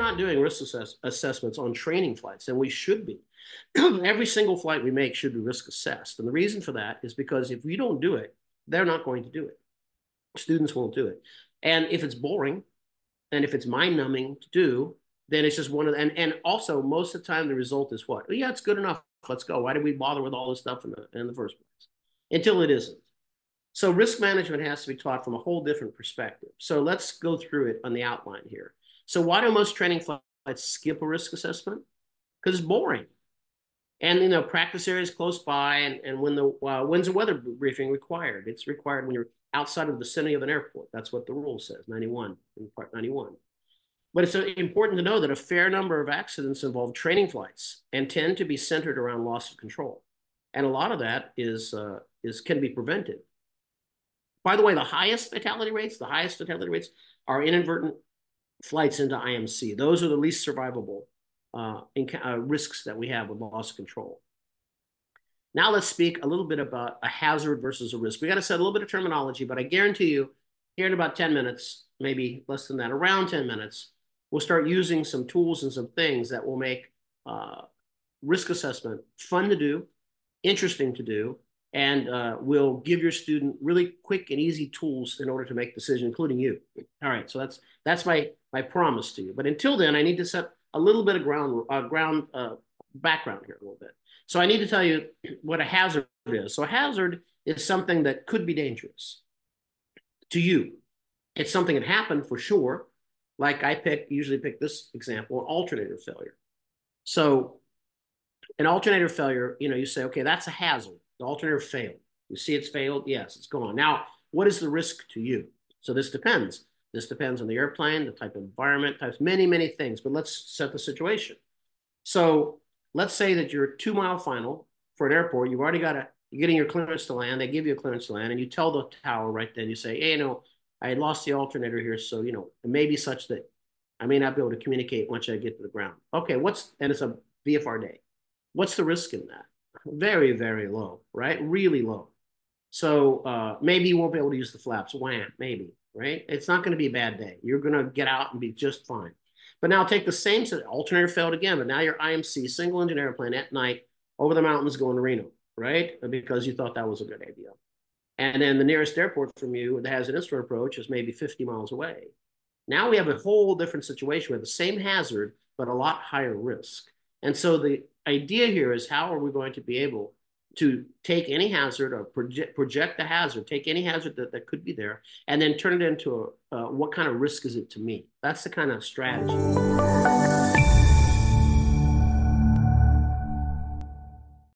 not doing risk assessments on training flights, and we should be. Every single flight we make should be risk assessed. And the reason for that is because if we don't do it, they're not going to do it. Students won't do it. And if it's boring and if it's mind numbing to do, then it's just one of the, and also most of the time the result is what? Well, yeah, it's good enough. Let's go. Why did we bother with all this stuff in the first place? Until it isn't. So risk management has to be taught from a whole different perspective. So let's go through it on the outline here. So why do most training flights skip a risk assessment? Because it's boring. And practice areas close by, and when's a weather briefing required? It's required when you're outside of the vicinity of an airport. That's what the rule says, 91, in part 91. But it's important to know that a fair number of accidents involve training flights and tend to be centered around loss of control. And a lot of that can be prevented. By the way, the highest fatality rates are inadvertent flights into IMC. Those are the least survivable risks that we have with loss of control. Now let's speak a little bit about a hazard versus a risk. We got to set a little bit of terminology, but I guarantee you here in about 10 minutes, maybe less than that, around 10 minutes, we'll start using some tools and some things that will make risk assessment fun to do, interesting to do, and will give your student really quick and easy tools in order to make decisions, including you. All right, so that's my promise to you. But until then, I need to set a little bit of background here a little bit. So I need to tell you what a hazard is. So a hazard is something that could be dangerous to you. It's something that happened for sure. Like I usually pick this example, alternator failure. So an alternator failure, you say, okay, that's a hazard. The alternator failed. You see it's failed? Yes, it's gone. Now, what is the risk to you? So this depends. This depends on the airplane, the type of environment, many, many things. But let's set the situation. So let's say that you're a 2-mile final for an airport. You've already you're getting your clearance to land. They give you a clearance to land, and you tell the tower right then, you say, hey, I lost the alternator here. So, it may be such that I may not be able to communicate once I get to the ground. Okay, and it's a VFR day. What's the risk in that? Very, very low, right? Really low. So maybe you won't be able to use the flaps. Wham, maybe, right? It's not going to be a bad day. You're going to get out and be just fine. But now take the same alternator failed again, but now you're IMC, single engine airplane at night over the mountains going to Reno, right? Because you thought that was a good idea. And then the nearest airport from you that has an instrument approach is maybe 50 miles away. Now we have a whole different situation with the same hazard, but a lot higher risk. And so the idea here is how are we going to be able to take any hazard or project the hazard, take any hazard that could be there, and then turn it into what kind of risk is it to me? That's the kind of strategy.